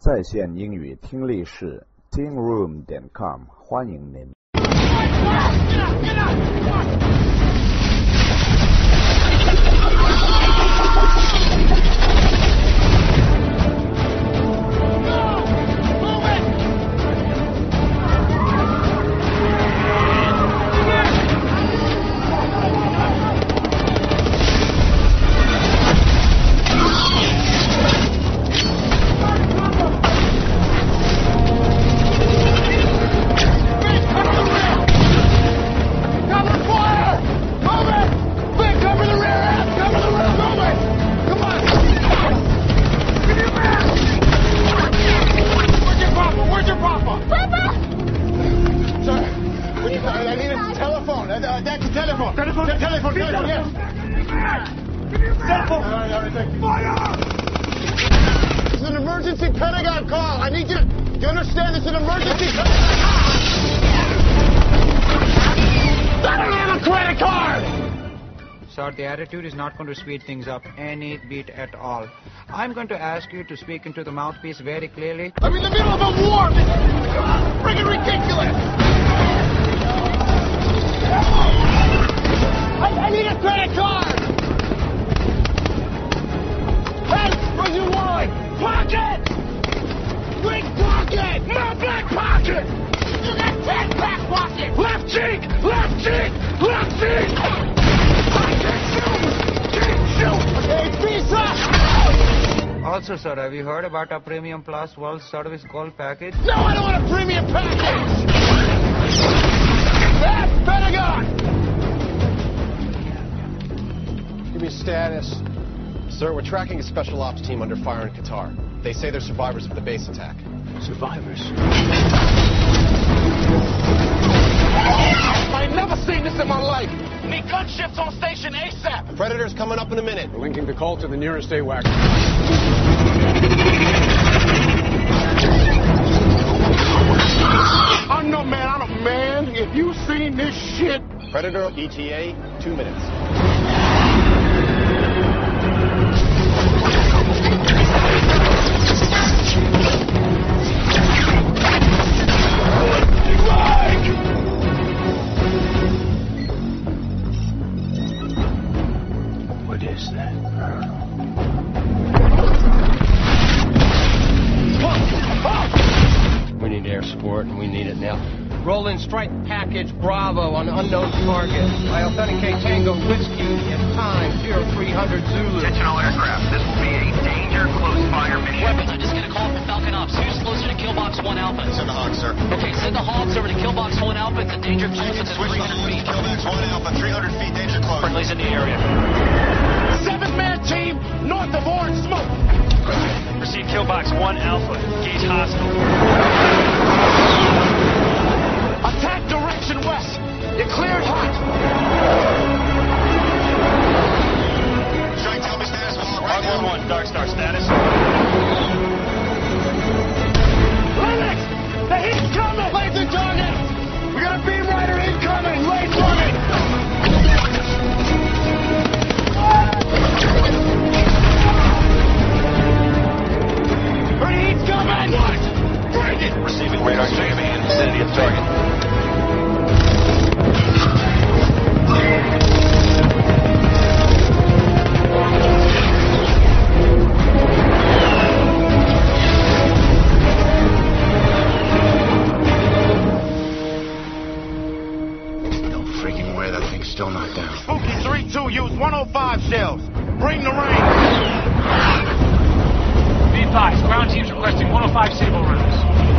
在线英语听力室 tingroom.com 欢迎您。 It's an emergency Pentagon call. I need you to... Do you understand? It's an emergency... I don't have a credit card! Sir, the attitude is not going to speed things up any bit at all. I'm going to ask you to speak into the mouthpiece very clearly. I'm in the middle of a war! Friggin' ridiculous! I need a credit card! Hey, where's your wallet? Pocket! Big pocket! My back pocket! You got 10 back pockets! Left cheek! Left cheek! Left cheek! I can shoot! Hey, Visa! Also, sir, have you heard about our Premium Plus World Service Gold package? No, I don't want a premium package! That's Pentagon! Give me status. Sir, we're tracking a special ops team under fire in Qatar. They say they're survivors of the base attack. Survivors? I've never seen this in my life. Need gunships on station ASAP. Predator's coming up in a minute. We're linking the call to the nearest AWAC. I'm no man, I'm a man. If you seen this shit... Predator ETA, 2 minutes. What is that? We need air support, and we need it now. Roll in strike package Bravo on unknown target. I authenticate Tango Whiskey at time 0300 Zulu. Attention all aircraft. This will be a danger close fire mission. Weapons, I just get a call from Falcon Ops. Who's closer to Killbox 1 Alpha? Send the Hawks, sir. Okay, send the Hawks over to Killbox 1 Alpha. It's a danger close. It's at 300 feet. Killbox 1 Alpha, 300 feet, danger close. Friendly's in the area. 7-man team north of Orange Smoke. Proceed Killbox 1 Alpha. Gauge hostile. Attack direction west. You're cleared hot. Strike, tell me status. Right now. 1-1, Dark Star status. Lennox! The heat's coming! Laser target! We got a beam rider incoming! Lay for me! Pretty heat's coming! What? Bring it! Receiving radar jamming in the vicinity of target. No freaking way, that thing's still not down. Spooky 3-2, use 105 shells. Bring the rain. Be advised, ground teams requesting 105 signal runners.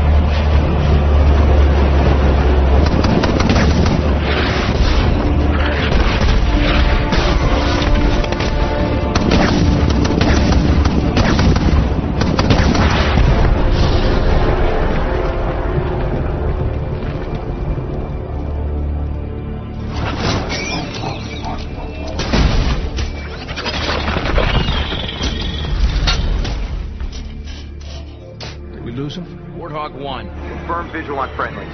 Lose him? Warthog 1. Confirm visual on friendlies.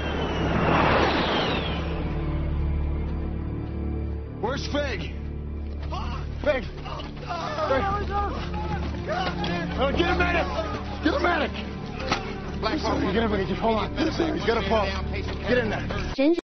Where's Fig? Fig! Fig! Get a medic! Get a medic! You're gonna hold on. He's got a pump. Get in there.